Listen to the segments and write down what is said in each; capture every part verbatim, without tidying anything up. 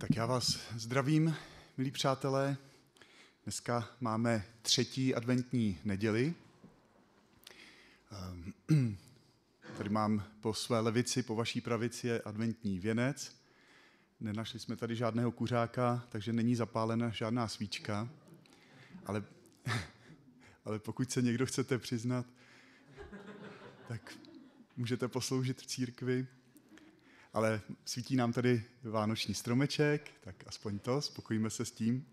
Tak já vás zdravím, milí přátelé. Dneska máme třetí adventní neděli. Tady mám po své levici, po vaší pravici je adventní věnec. Nenašli jsme tady žádného kuřáka, takže není zapálena žádná svíčka. Ale, ale pokud se někdo chcete přiznat, tak můžete posloužit v církvi. Ale svítí nám tady vánoční stromeček, tak aspoň to, spokojíme se s tím.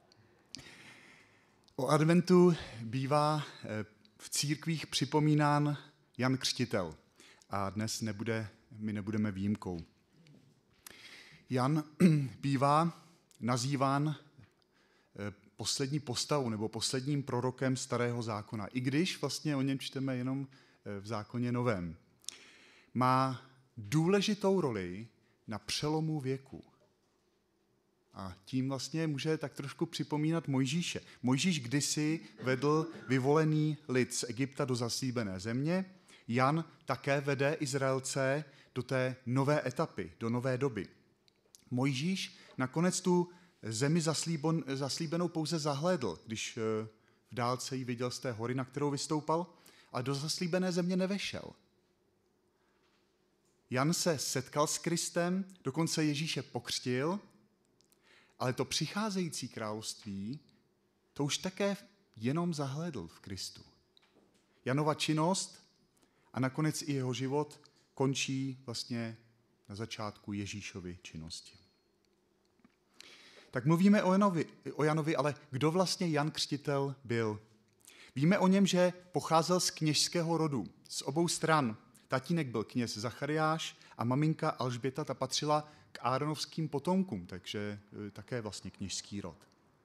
O adventu bývá v církvích připomínán Jan Křtitel a dnes nebude, my nebudeme výjimkou. Jan bývá nazýván poslední postavou nebo posledním prorokem Starého zákona, i když vlastně o něm čteme jenom v zákoně Novém. Má důležitou roli na přelomu věku. A tím vlastně může tak trošku připomínat Mojžíše. Mojžíš kdysi vedl vyvolený lid z Egypta do zaslíbené země. Jan také vede Izraelce do té nové etapy, do nové doby. Mojžíš nakonec tu zemi zaslíben, zaslíbenou pouze zahlédl, když v dálce ji viděl z té hory, na kterou vystoupal, ale do zaslíbené země nevešel. Jan se setkal s Kristem, dokonce Ježíše pokřtil, ale to přicházející království, to už také jenom zahlédl v Kristu. Janova činnost a nakonec i jeho život končí vlastně na začátku Ježíšovy činnosti. Tak mluvíme o Janovi, o Janovi, ale kdo vlastně Jan Křtitel byl? Víme o něm, že pocházel z kněžského rodu, z obou stran. Tatínek byl kněz Zachariáš a maminka Alžběta, ta patřila k áronovským potomkům, takže také vlastně kněžský rod.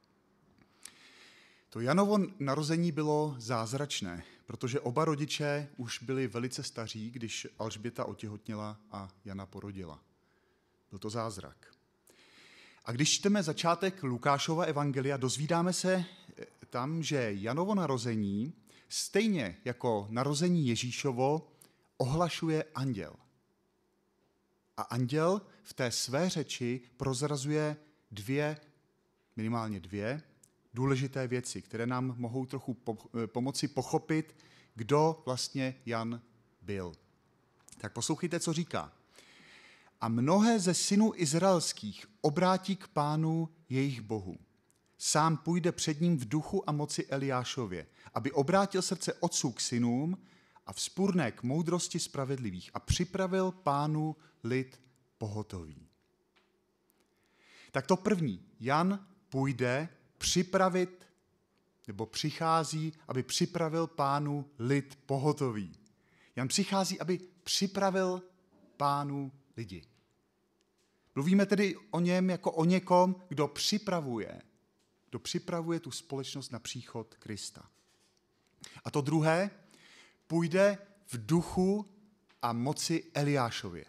To Janovo narození bylo zázračné, protože oba rodiče už byli velice staří, když Alžběta otěhotněla a Jana porodila. Byl to zázrak. A když čteme začátek Lukášova evangelia, dozvídáme se tam, že Janovo narození, stejně jako narození Ježíšovo, ohlašuje anděl. A anděl v té své řeči prozrazuje dvě, minimálně dvě, důležité věci, které nám mohou trochu po- pomoci pochopit, kdo vlastně Jan byl. Tak poslouchejte, co říká. A mnohé ze synů izraelských obrátí k Pánu jejich Bohu. Sám půjde před ním v duchu a moci Eliášově, aby obrátil srdce otců k synům a vzpurné k moudrosti spravedlivých a připravil Pánu lid pohotový. Tak to první. Jan půjde připravit, nebo přichází, aby připravil Pánu lid pohotový. Jan přichází, aby připravil Pánu lidi. Mluvíme tedy o něm jako o někom, kdo připravuje, kdo připravuje tu společnost na příchod Krista. A to druhé, půjde v duchu a moci Eliášově.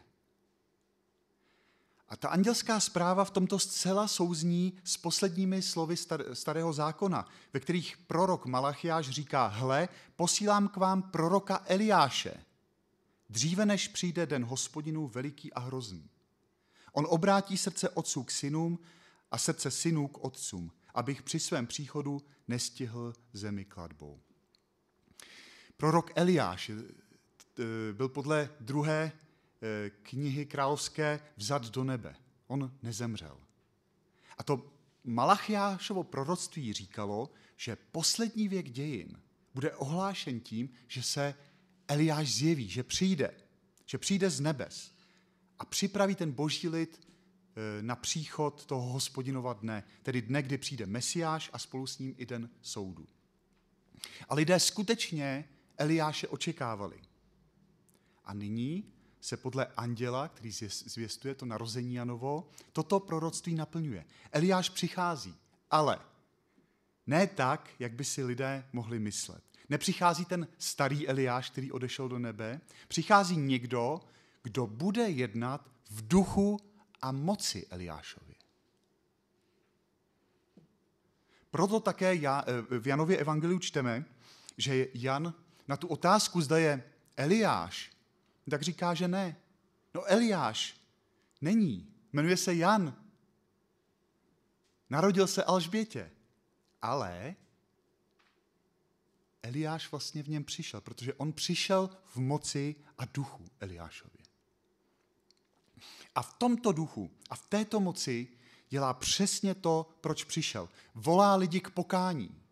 A ta andělská zpráva v tomto zcela souzní s posledními slovy starého zákona, ve kterých prorok Malachiáš říká: hle, posílám k vám proroka Eliáše, dříve než přijde den Hospodinů veliký a hrozný. On obrátí srdce otců k synům a srdce synů k otcům, abych při svém příchodu nestihl zemi klatbou. Prorok Eliáš byl podle druhé knihy královské vzat do nebe. On nezemřel. A to Malachiášovo proroctví říkalo, že poslední věk dějin bude ohlášen tím, že se Eliáš zjeví, že přijde, že přijde z nebes a připraví ten boží lid na příchod toho Hospodinova dne, tedy dne, kdy přijde Mesiáš a spolu s ním i den soudu. A lidé skutečně Eliáše očekávali. A nyní se podle anděla, který zvěstuje to narození Janovo, toto proroctví naplňuje. Eliáš přichází, ale ne tak, jak by si lidé mohli myslet. Nepřichází ten starý Eliáš, který odešel do nebe, přichází někdo, kdo bude jednat v duchu a moci Eliášově. Proto také v Janově evangeliu čteme, že Jan na tu otázku, zda je Eliáš, tak říká, že ne. No Eliáš není, jmenuje se Jan. Narodil se Alžbětě, ale Eliáš vlastně v něm přišel, protože on přišel v moci a duchu Eliášově. A v tomto duchu a v této moci dělá přesně to, proč přišel. Volá lidi k pokání.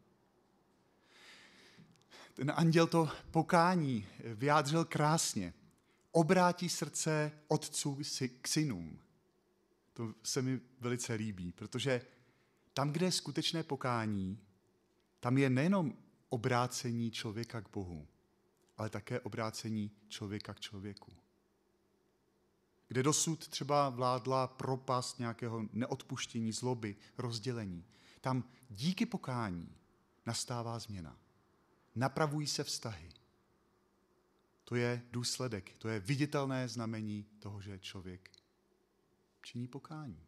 Ten anděl to pokání vyjádřil krásně. Obrátí srdce otců k synům. To se mi velice líbí, protože tam, kde je skutečné pokání, tam je nejenom obrácení člověka k Bohu, ale také obrácení člověka k člověku. Kde dosud třeba vládla propast nějakého neodpuštění, zloby, rozdělení. Tam díky pokání nastává změna. Napravují se vztahy. To je důsledek, to je viditelné znamení toho, že člověk činí pokání.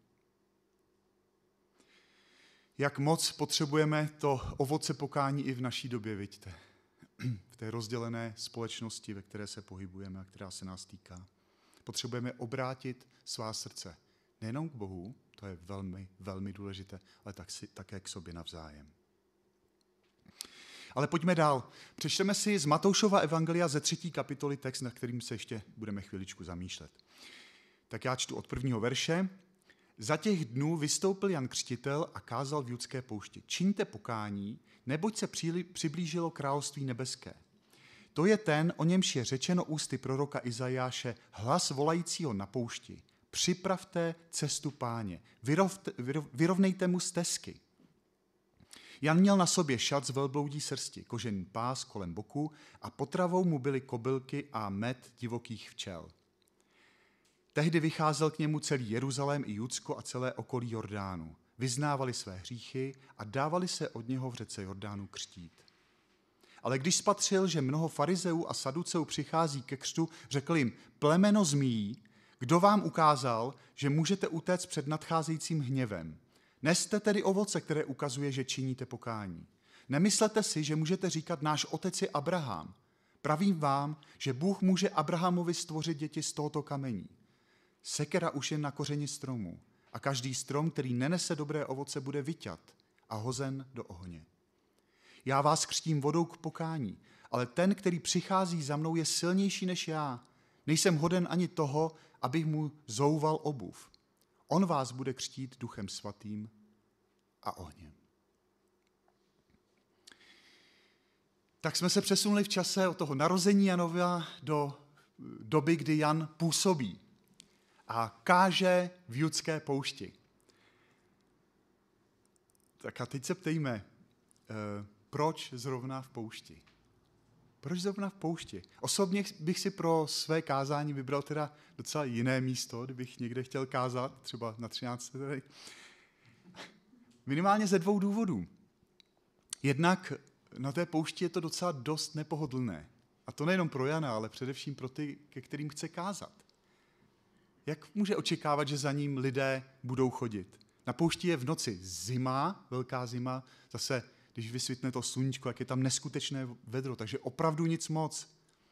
Jak moc potřebujeme to ovoce pokání i v naší době, vidíte, v té rozdělené společnosti, ve které se pohybujeme a která se nás týká. Potřebujeme obrátit svá srdce nejenom k Bohu, to je velmi, velmi důležité, ale tak si, také k sobě navzájem. Ale pojďme dál. Přečteme si z Matoušova evangelia ze třetí kapitoly text, na kterým se ještě budeme chviličku zamýšlet. Tak já čtu od prvního verše. Za těch dnů vystoupil Jan Křtitel a kázal v judské poušti. Čiňte pokání, neboť se přiblížilo království nebeské. To je ten, o němž je řečeno ústy proroka Izajáše, hlas volajícího na poušti. Připravte cestu Páně, vyrovte, vyrov, vyrovnejte mu stezky. Jan měl na sobě šat z velbloudí srsti, kožený pás kolem boku a potravou mu byly kobylky a med divokých včel. Tehdy vycházel k němu celý Jeruzalém i Judsko a celé okolí Jordánu. Vyznávali své hříchy a dávali se od něho v řece Jordánu křtít. Ale když spatřil, že mnoho farizeů a saduceů přichází ke křtu, řekl jim, plemeno zmíjí, kdo vám ukázal, že můžete utéct před nadcházejícím hněvem. Neste tedy ovoce, které ukazuje, že činíte pokání. Nemyslete si, že můžete říkat, náš otec je Abraham. Pravím vám, že Bůh může Abrahamovi stvořit děti z tohoto kamení. Sekera už je na kořeni stromu a každý strom, který nenese dobré ovoce, bude vyťat a hozen do ohně. Já vás křtím vodou k pokání, ale ten, který přichází za mnou, je silnější než já. Nejsem hoden ani toho, abych mu zouval obuv. On vás bude křtít Duchem svatým a ohněm. Tak jsme se přesunuli v čase od toho narození Janova do doby, kdy Jan působí a káže v judské poušti. Tak a teď se ptejme, proč zrovna v poušti? Proč zrovna v poušti? Osobně bych si pro své kázání vybral teda docela jiné místo, kdybych někde chtěl kázat, třeba na třinácté tady. Minimálně ze dvou důvodů. Jednak na té poušti je to docela dost nepohodlné. A to nejenom pro Jana, ale především pro ty, ke kterým chce kázat. Jak může očekávat, že za ním lidé budou chodit? Na poušti je v noci zima, velká zima, zase když vysvitne to sluníčko, jak je tam neskutečné vedro, takže opravdu nic moc.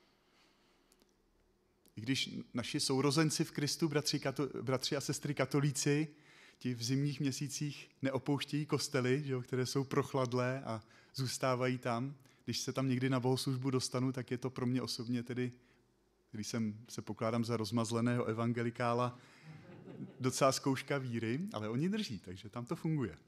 I když naši sourozenci v Kristu, bratři, kato, bratři a sestry katolíci, ti v zimních měsících neopouštějí kostely, že jo, které jsou prochladlé a zůstávají tam. Když se tam někdy na bohoslužbu dostanu, tak je to pro mě osobně tedy, když jsem se pokládám za rozmazleného evangelikála, docela zkouška víry, ale oni drží, takže tam to funguje.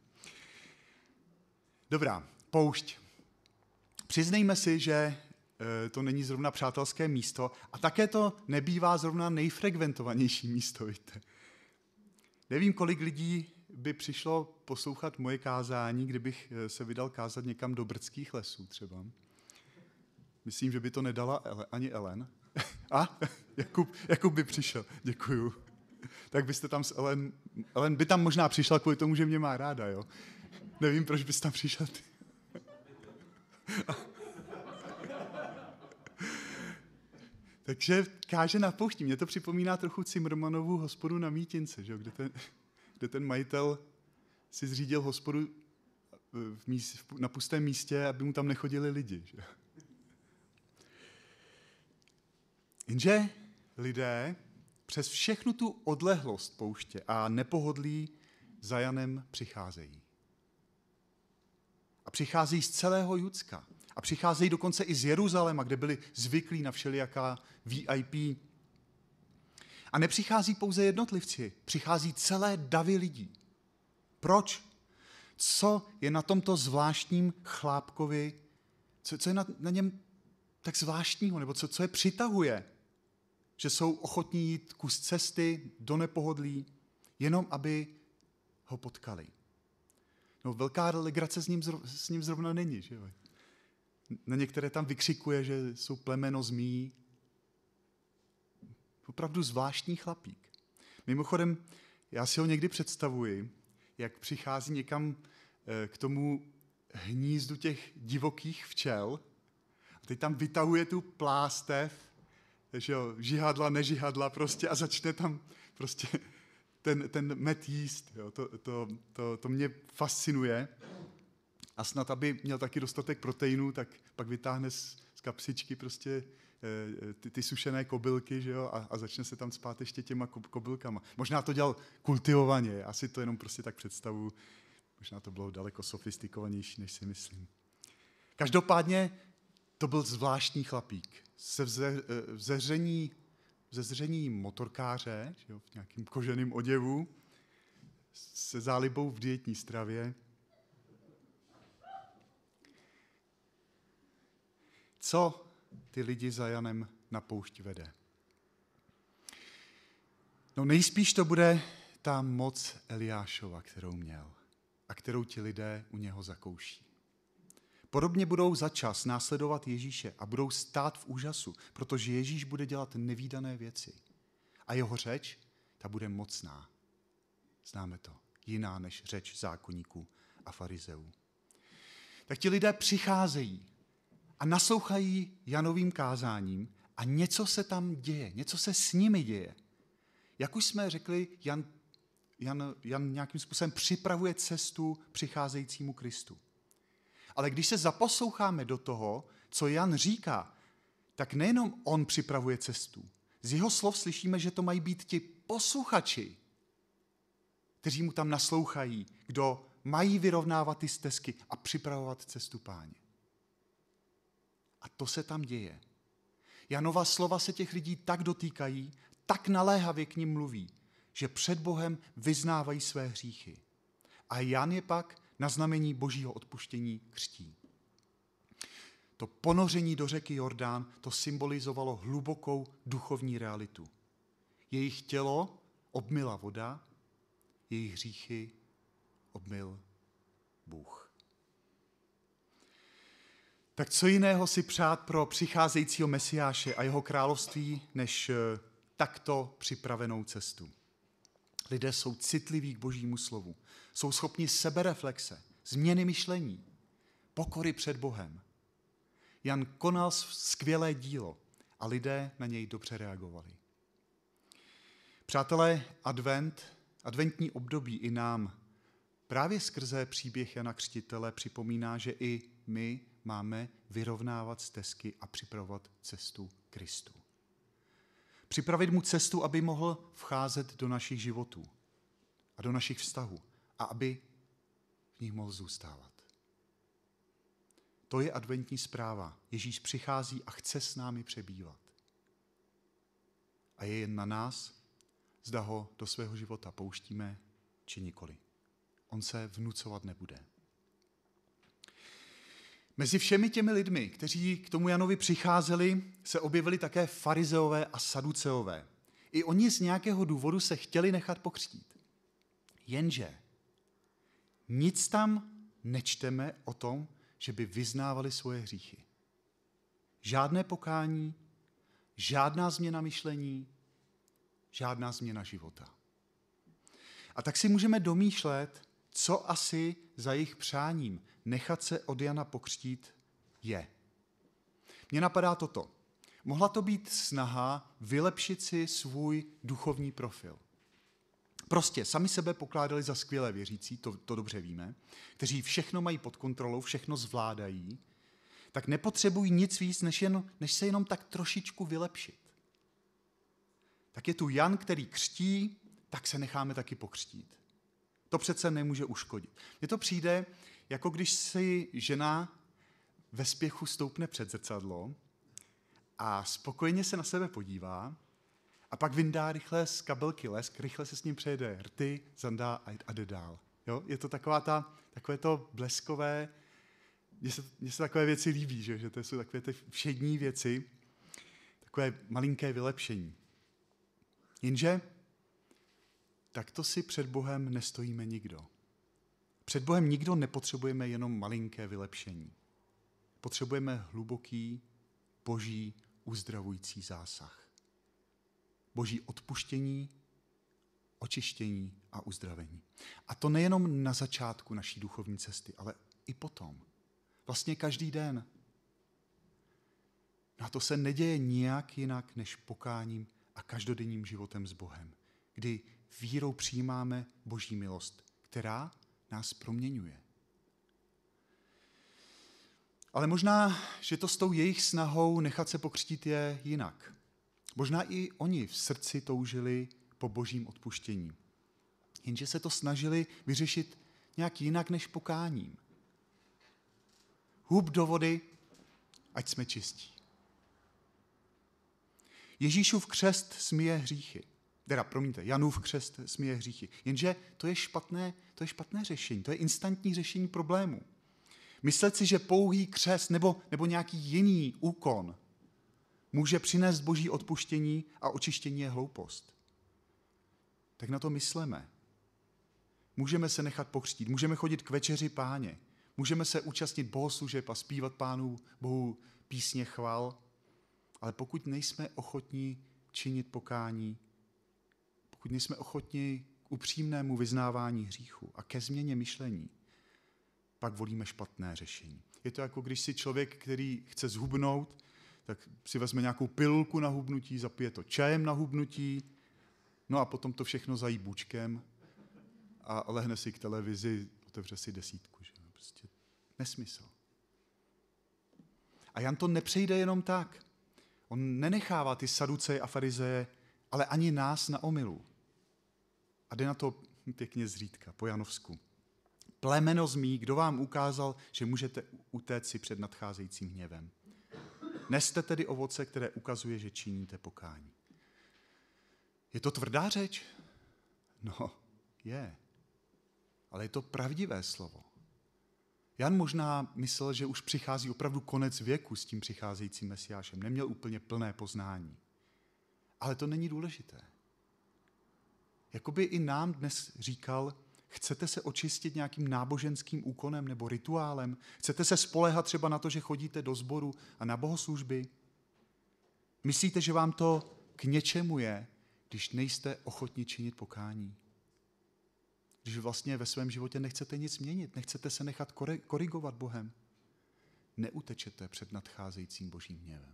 Dobrá, poušť. Přiznejme si, že to není zrovna přátelské místo a také to nebývá zrovna nejfrekventovanější místo, víte. Nevím, kolik lidí by přišlo poslouchat moje kázání, kdybych se vydal kázat někam do Brdských lesů třeba. Myslím, že by to nedala ani Ellen. A, Jakub, Jakub by přišel, děkuju. Tak byste tam s Ellen, Ellen by tam možná přišla kvůli tomu, že mě má ráda, jo. Nevím, proč bys tam přišel ty. Takže káže na poušti. Mě to připomíná trochu Cimrmanovu hospodu na Mítince, že? Kde, ten, kde ten majitel si zřídil hospodu v míst, na pustém místě, aby mu tam nechodili lidi. Že? Jenže lidé přes všechnu tu odlehlost pouště a nepohodlí za Janem přicházejí. A přicházejí z celého Judska. A přicházejí dokonce i z Jeruzaléma, kde byli zvyklí na všelijaká V I P. A nepřichází pouze jednotlivci, přichází celé davy lidí. Proč? Co je na tomto zvláštním chlápkovi, co, co je na, na něm tak zvláštního, nebo co, co je přitahuje? Že jsou ochotní jít kus cesty do nepohodlí, jenom aby ho potkali. No, velká legrace s ním, s ním zrovna není. Že jo? Na některé tam vykřikuje, že jsou plemeno zmí. Opravdu zvláštní chlapík. Mimochodem, já si ho někdy představuji, jak přichází někam k tomu hnízdu těch divokých včel a teď tam vytahuje tu plástev, že jo, žihadla, nežihadla prostě a začne tam prostě ten, ten med jíst. Jo. To, to, to, to mě fascinuje. A snad, aby měl taky dostatek proteinů, tak pak vytáhne z, z kapsičky prostě ty, ty sušené kobylky, že jo, a, a začne se tam spát ještě těma kobylkama. Možná to dělal kultivovaně, asi to jenom prostě tak představu. Možná to bylo daleko sofistikovanější, než si myslím. Každopádně to byl zvláštní chlapík. Se vze, vzezření, vzezření motorkáře, že jo, v nějakým koženém oděvu, se zálibou v dietní stravě. Co ty lidi za Janem na poušť vede? No nejspíš to bude ta moc Eliášova, kterou měl a kterou ti lidé u něho zakouší. Podobně budou za čas následovat Ježíše a budou stát v úžasu, protože Ježíš bude dělat nevídané věci. A jeho řeč, ta bude mocná. Známe to. Jiná než řeč zákonníků a farizeů. Tak ti lidé přicházejí a naslouchají Janovým kázáním a něco se tam děje, něco se s nimi děje. Jak už jsme řekli, Jan, Jan, Jan nějakým způsobem připravuje cestu přicházejícímu Kristu. Ale když se zaposloucháme do toho, co Jan říká, tak nejenom on připravuje cestu. Z jeho slov slyšíme, že to mají být ti posluchači, kteří mu tam naslouchají, kdo mají vyrovnávat ty stezky a připravovat cestu Páně. A to se tam děje. Janova slova se těch lidí tak dotýkají, tak naléhavě k nim mluví, že před Bohem vyznávají své hříchy. A Jan je pak na znamení božího odpuštění křtí. To ponoření do řeky Jordán, to symbolizovalo hlubokou duchovní realitu. Jejich tělo obmyla voda, jejich hříchy obmyl Bůh. Tak co jiného si přát pro přicházejícího Mesiáše a jeho království, než takto připravenou cestu? Lidé jsou citliví k božímu slovu. Jsou schopni sebereflexe, změny myšlení, pokory před Bohem. Jan konal skvělé dílo a lidé na něj dobře reagovali. Přátelé, advent, adventní období i nám právě skrze příběh Jana Křtitele připomíná, že i my máme vyrovnávat stezky a připravovat cestu Kristu. Připravit mu cestu, aby mohl vcházet do našich životů a do našich vztahů a aby v nich mohl zůstávat. To je adventní zpráva. Ježíš přichází a chce s námi přebývat. A je jen na nás, zda ho do svého života pouštíme, či nikoli. On se vnucovat nebude. Mezi všemi těmi lidmi, kteří k tomu Janovi přicházeli, se objevili také farizeové a saduceové. I oni z nějakého důvodu se chtěli nechat pokřtít. Jenže nic tam nečteme o tom, že by vyznávali svoje hříchy. Žádné pokání, žádná změna myšlení, žádná změna života. A tak si můžeme domýšlet, co asi za jejich přáním nechat se od Jana pokřtít je. Mně napadá toto. Mohla to být snaha vylepšit si svůj duchovní profil. Prostě sami sebe pokládali za skvělé věřící, to, to dobře víme, kteří všechno mají pod kontrolou, všechno zvládají, tak nepotřebují nic víc, než, jen, než se jenom tak trošičku vylepšit. Tak je tu Jan, který křtí, tak se necháme taky pokřtít. To přece nemůže uškodit. Mně to přijde, jako když si žena ve spěchu stoupne před zrcadlo a spokojeně se na sebe podívá a pak vyndá rychle z kabelky lesk, rychle se s ním přejede rty, zandá a jde dál. Jo? Je to taková ta, takové to bleskové, mně se, mně se takové věci líbí, že, že to jsou takové ty všední věci, takové malinké vylepšení. Jenže takto si před Bohem nestojíme nikdo. Před Bohem nikdo nepotřebujeme jenom malinké vylepšení. Potřebujeme hluboký, boží, uzdravující zásah. Boží odpuštění, očištění a uzdravení. A to nejenom na začátku naší duchovní cesty, ale i potom. Vlastně každý den. No a to se neděje nijak jinak než pokáním a každodenním životem s Bohem, kdy vírou přijímáme boží milost, která nás proměňuje. Ale možná, že to s tou jejich snahou nechat se pokřtít je jinak. Možná i oni v srdci toužili po božím odpuštění. Jenže se to snažili vyřešit nějak jinak než pokáním. Hub do vody, ať jsme čistí. Ježíšův křest smije hříchy. Teda, promiňte, Janův křest smije hříchy. Jenže to je špatné, to je špatné řešení, to je instantní řešení problému. Myslet si, že pouhý křest nebo, nebo nějaký jiný úkon může přinést boží odpuštění a očištění je hloupost. Tak na to mysleme. Můžeme se nechat pokřtít, můžeme chodit k večeři Páně, můžeme se účastnit bohoslužeb a zpívat Pánu Bohu písně chval, ale pokud nejsme ochotní činit pokání, pokud nejsme ochotní k upřímnému vyznávání hříchu a ke změně myšlení, pak volíme špatné řešení. Je to jako když si člověk, který chce zhubnout, tak si vezme nějakou pilulku na hubnutí, zapije to čajem na hubnutí, no a potom to všechno zají bůčkem a lehne si k televizi, otevře si desítku. Že? Prostě nesmysl. A Jan to nepřejde jenom tak. On nenechává ty saduceje a farizeje, ale ani nás na omylu. A jde na to pěkně zřídka, po janovsku. Plemeno zmí, kdo vám ukázal, že můžete utéct si před nadcházejícím hněvem. Neste tedy ovoce, které ukazuje, že činíte pokání. Je to tvrdá řeč? No, je. Ale je to pravdivé slovo. Jan možná myslel, že už přichází opravdu konec věku s tím přicházejícím Mesiášem. Neměl úplně plné poznání. Ale to není důležité. Jakoby i nám dnes říkal, chcete se očistit nějakým náboženským úkonem nebo rituálem? Chcete se spoléhat třeba na to, že chodíte do sboru a na bohoslužby? Myslíte, že vám to k něčemu je, když nejste ochotni činit pokání? Když vlastně ve svém životě nechcete nic měnit, nechcete se nechat korigovat Bohem, neutečete před nadcházejícím božím hněvem.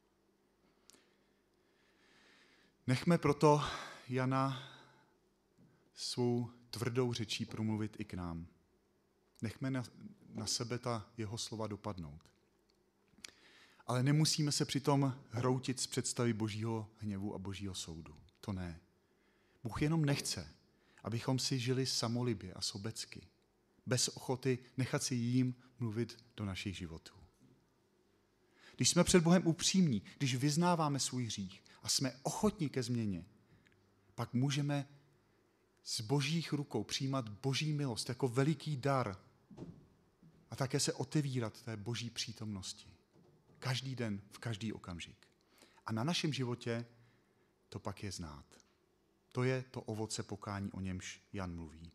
Nechme proto Jana svou tvrdou řečí promluvit i k nám. Nechme na, na sebe ta jeho slova dopadnout. Ale nemusíme se přitom hroutit z představy božího hněvu a božího soudu. To ne. Bůh jenom nechce, abychom si žili samolibě a sobecky, bez ochoty nechat si jím mluvit do našich životů. Když jsme před Bohem upřímní, když vyznáváme svůj hřích a jsme ochotní ke změně, pak můžeme z božích rukou přijímat boží milost jako veliký dar a také se otevírat té boží přítomnosti. Každý den, v každý okamžik. A na našem životě to pak je znát. To je to ovoce pokání, o němž Jan mluví.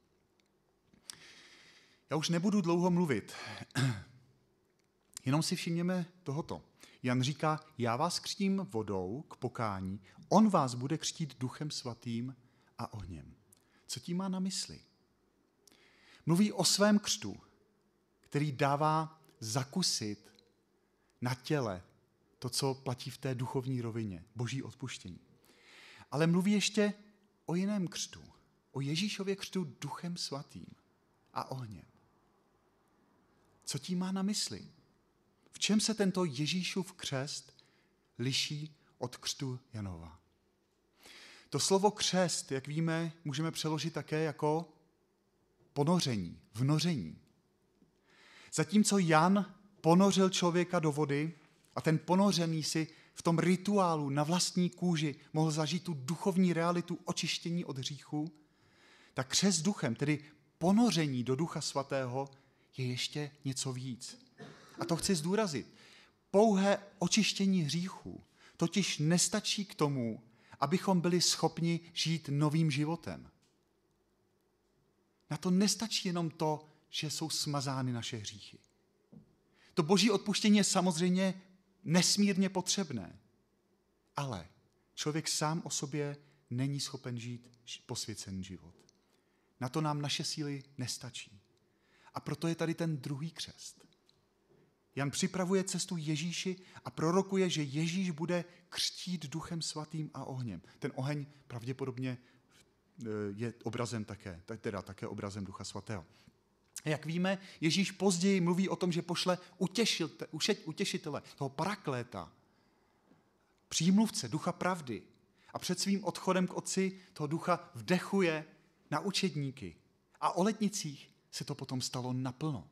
Já už nebudu dlouho mluvit. Jenom si všimněme tohoto. Jan říká, já vás křtím vodou k pokání, on vás bude křtít duchem svatým a ohněm. Co tím má na mysli? Mluví o svém křtu, který dává zakusit na těle to, co platí v té duchovní rovině, boží odpuštění. Ale mluví ještě o jiném křtu, o Ježíšově křtu duchem svatým a ohněm. Co tím má na mysli? V čem se tento Ježíšův křest liší od křtu Janova? To slovo křest, jak víme, můžeme přeložit také jako ponoření, vnoření. Zatímco Jan ponořil člověka do vody a ten ponořený si v tom rituálu na vlastní kůži mohl zažít tu duchovní realitu očištění od hříchu, tak křest duchem, tedy ponoření do Ducha Svatého, je ještě něco víc. A to chci zdůrazit. Pouhé očištění hříchů totiž nestačí k tomu, abychom byli schopni žít novým životem. Na to nestačí jenom to, že jsou smazány naše hříchy. To boží odpuštění je samozřejmě nesmírně potřebné, ale člověk sám o sobě není schopen žít posvěcený život. Na to nám naše síly nestačí. A proto je tady ten druhý křest. Jan připravuje cestu Ježíši a prorokuje, že Ježíš bude křtít Duchem Svatým a ohněm. Ten oheň pravděpodobně je obrazem také, teda také obrazem Ducha Svatého. Jak víme, Ježíš později mluví o tom, že pošle utěšitele, toho parakléta, přímluvce, Ducha pravdy. A před svým odchodem k Otci toho Ducha vdechuje na učedníky. A o letnicích se to potom stalo naplno.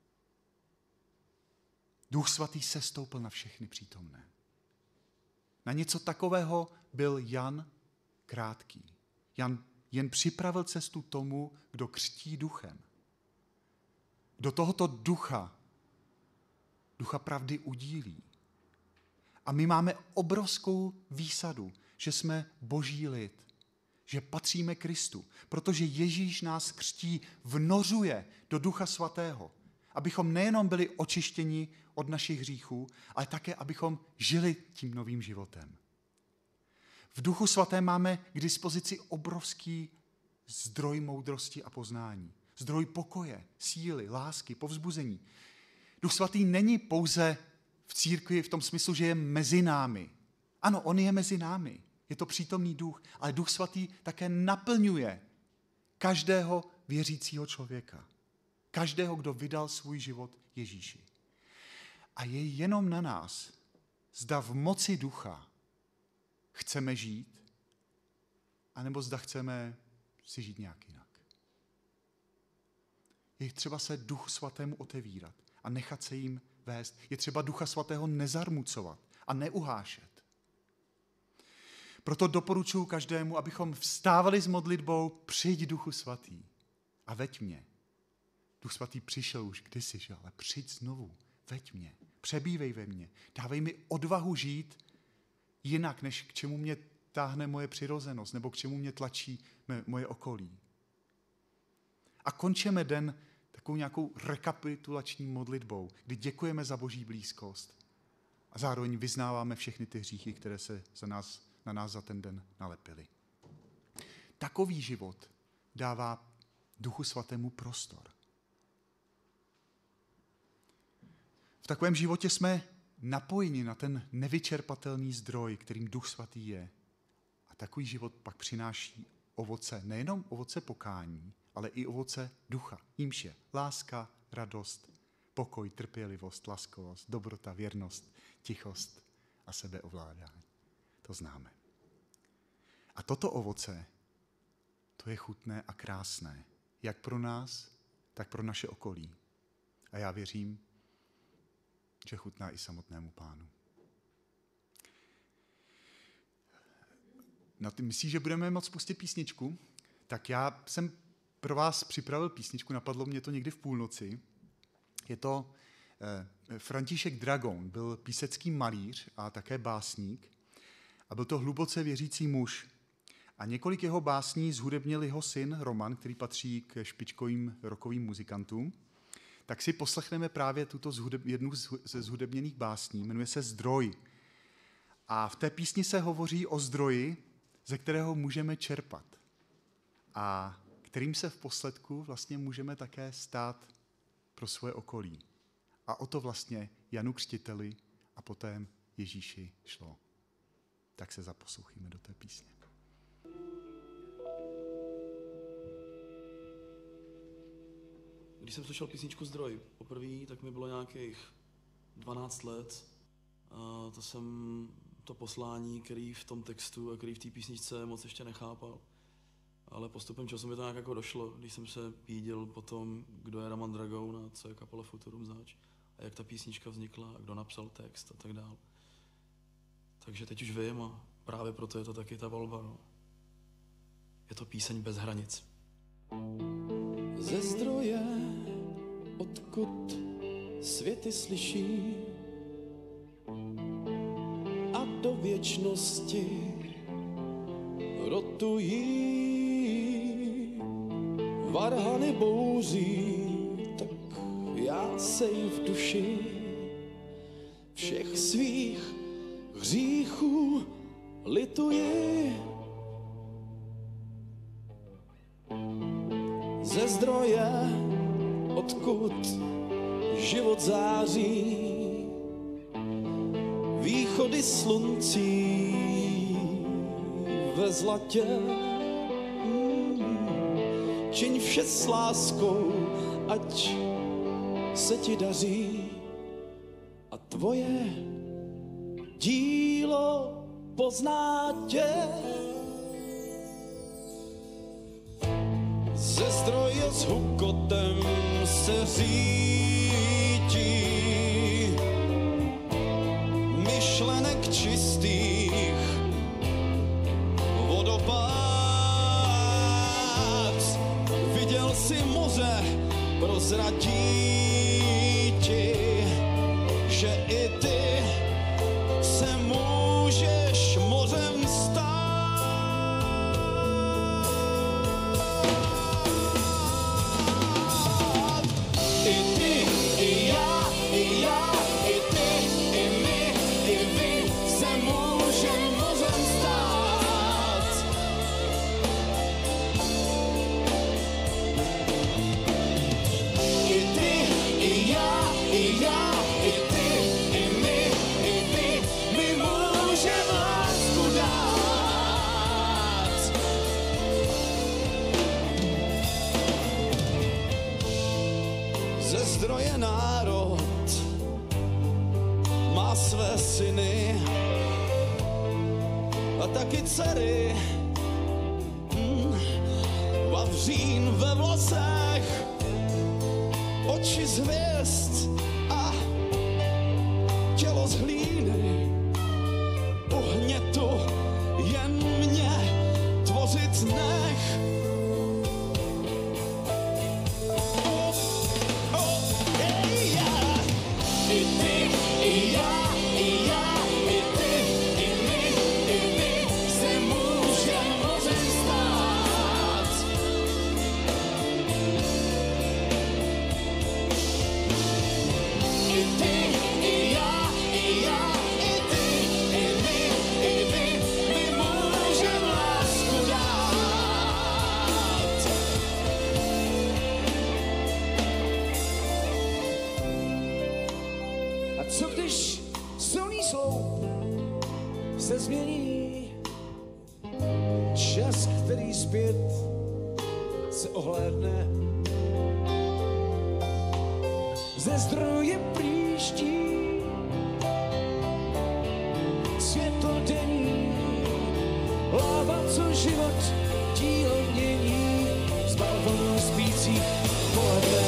Duch Svatý sestoupil na všechny přítomné. Na něco takového byl Jan krátký. Jan jen připravil cestu tomu, kdo křtí duchem. Do tohoto ducha, ducha pravdy udílí. A my máme obrovskou výsadu, že jsme boží lid, že patříme Kristu, protože Ježíš nás křtí, vnořuje do Ducha Svatého, abychom nejenom byli očištěni od našich hříchů, ale také, abychom žili tím novým životem. V Duchu Svatém máme k dispozici obrovský zdroj moudrosti a poznání. Zdroj pokoje, síly, lásky, povzbuzení. Duch Svatý není pouze v církvi v tom smyslu, že je mezi námi. Ano, on je mezi námi. Je to přítomný duch, ale Duch Svatý také naplňuje každého věřícího člověka. Každého, kdo vydal svůj život Ježíši. A je jenom na nás, zda v moci ducha chceme žít, anebo zda chceme si žít nějak jinak. Je třeba se Duchu Svatému otevírat a nechat se jim vést. Je třeba Ducha Svatého nezarmucovat a neuhášet. Proto doporučuji každému, abychom vstávali s modlitbou: přijď Duchu Svatý a veď mě. Duch Svatý přišel už kdysi, že? Ale přijď znovu, veď mě, přebývej ve mně, dávej mi odvahu žít jinak, než k čemu mě táhne moje přirozenost, nebo k čemu mě tlačí moje okolí. A končíme den takovou nějakou rekapitulační modlitbou, kdy děkujeme za boží blízkost a zároveň vyznáváme všechny ty hříchy, které se za nás, na nás za ten den nalepily. Takový život dává Duchu Svatému prostor. V takovém životě jsme napojeni na ten nevyčerpatelný zdroj, kterým Duch Svatý je. A takový život pak přináší ovoce, nejenom ovoce pokání, ale i ovoce ducha. Jímž je láska, radost, pokoj, trpělivost, laskovost, dobrota, věrnost, tichost a sebeovládání. To známe. A toto ovoce, to je chutné a krásné, jak pro nás, tak pro naše okolí. A já věřím, že chutná i samotnému Pánu. Na ty myslíš, že budeme moct pustit písničku? Tak já jsem pro vás připravil písničku, napadlo mě to někdy v půlnoci. Je to eh, František Dragon, byl písecký malíř a také básník. A byl to hluboce věřící muž. A několik jeho básní zhudebnil jeho syn Roman, který patří k špičkovým rockovým muzikantům. Tak si poslechneme právě tuto zhudeb, jednu ze zhudebněných básní, jmenuje se Zdroj. A v té písni se hovoří o zdroji, ze kterého můžeme čerpat. A kterým se v posledku vlastně můžeme také stát pro svoje okolí. A o to vlastně Janu Křtiteli a poté Ježíši šlo. Tak se zaposlouchíme do té písně. Když jsem slyšel písničku Zdroj poprvé, tak mi bylo nějakých dvanáct let. A to jsem to poslání, který v tom textu a který v té písničce moc ještě nechápal. Ale postupem času mi to nějak jako došlo, když jsem se pídil po tom, kdo je Roman Dragoun a co je kapela Futurum zač a jak ta písnička vznikla a kdo napsal text a tak dál. Takže teď už vím a právě proto je to taky ta volba. No. Je to píseň bez hranic. Ze zdroje, odkud světy slyší a do věčnosti rotují, varhany bouří, tak já sej v duši všech svých hříchů lituji. Ze zdroje, odkud život září, východy sluncí ve zlatě. Čiň vše s láskou, ať se ti daří a tvoje dílo pozná tě. Ze zdroje s hukotem se řítí myšlenek čistých vodopád. Viděl si moře, prozradí ti, že i ty se můžeš mořem stát. I ty, i já, i já, i ty, i my, i vy se můžem mořem stát. I ty, i já, i já, i ty, i my, i vy, my můžem lásku dát. Ze zdroje národ má své syny a taky dcery. Mm, vavřín ve vlasech, oči z hvězd a tělo z hlíny. U hnětu jen mě tvořit nech. Oh, oh, hey, yeah. I ty, i já, i já, i ty, i my, i vy se můžem mořem stát. I ty, i já, i já, i ty, i my, i vy, my můžem lásku dát. A co když silný sloup se změní? Čas, který zpět se ohlédne, ze zdroje příští světlo denní, láva, co život dílo mění, z balkonu spících pohledne.